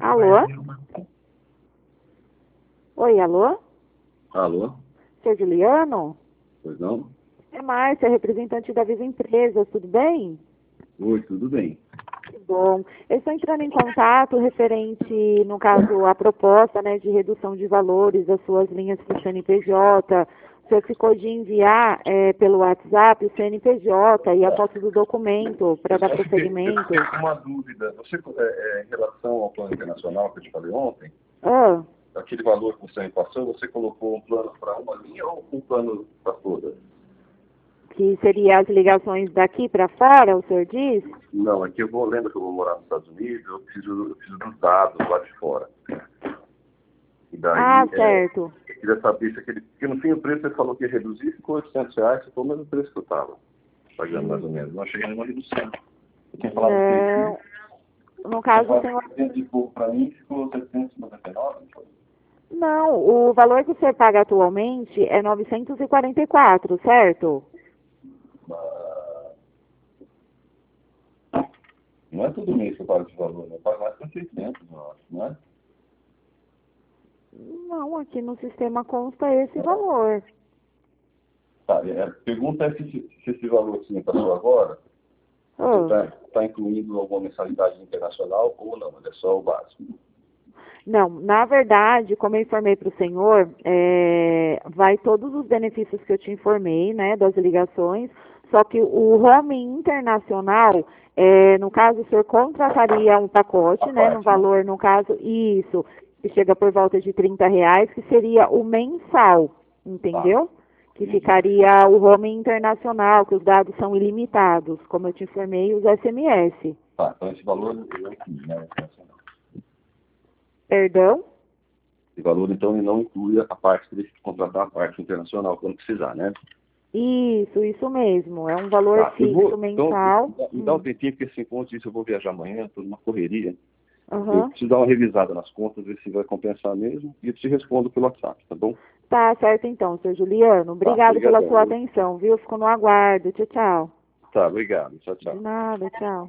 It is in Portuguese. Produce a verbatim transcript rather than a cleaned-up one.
Alô? Oi, alô? Alô? Seu Juliano? Pois não? É Márcia, representante da Viva Empresas, tudo bem? Oi, tudo bem. Que bom. Eu estou entrando em contato referente, no caso, a proposta, né, de redução de valores das suas linhas para o C N P J. O senhor ficou de enviar é, pelo WhatsApp o C N P J e a foto do documento para dar Eu só fiquei, eu prosseguimento. fiquei com uma dúvida. Você, é, é, em relação ao plano internacional que eu te falei ontem, Ah, aquele valor que você me passou, você colocou um plano para uma linha ou um plano para todas? que seria as ligações daqui para fora, o senhor diz? Não, aqui eu vou, lembra que eu vou morar nos Estados Unidos, eu preciso, eu preciso dos dados lá de fora. E daí, Ah, é, certo. eu queria saber se aquele... Porque no fim o preço você falou que ia reduzir, ficou oitocentos reais, ficou o mesmo preço que eu estava pagando mais ou menos. Não achei nenhuma redução. Eu tinha falado que Não, no tinha caso, o falado senhor... setecentos e pouco para mim, ficou setecentos e noventa e nove. Não, o valor que você paga atualmente é novecentos e quarenta e quatro, certo? Não é todo mês que eu pago esse valor, né? Eu pago mais que seiscentos, eu acho, não é? Não, aqui no sistema consta esse valor. Tá, é, a pergunta é se, se esse valor que você me passou agora, você Ah, está tá incluindo alguma mensalidade internacional ou não, é só o básico. não, na verdade, como eu informei para o senhor, é, vai todos os benefícios que eu te informei, né, das ligações, só que o roaming internacional, é, no caso, o senhor contrataria um pacote, A né, no parte, né? valor, no caso, isso, que chega por volta de trinta reais, que seria o mensal, Tá, entendeu? Que entendi. ficaria o roaming internacional, que os dados são ilimitados, como eu te informei, os S M S. Tá, então esse valor eu não inclui, né? Perdão? Esse valor, então, ele não inclui a parte de contratar a parte internacional quando precisar, né? Isso, isso mesmo. É um valor Tá, eu fixo vou, então, mensal. me dá um Hum. tempinho, porque assim, como eu disse, eu vou viajar amanhã, estou numa correria. Eu Aham. preciso dar uma revisada nas contas, ver se vai compensar mesmo, e eu te respondo pelo WhatsApp, tá bom? Tá certo então, seu Juliano. Tá, Obrigado pela sua obrigadão. atenção, viu? Fico no aguardo. Tchau, tchau. Tá, obrigado. Tchau, De tchau. nada, tchau.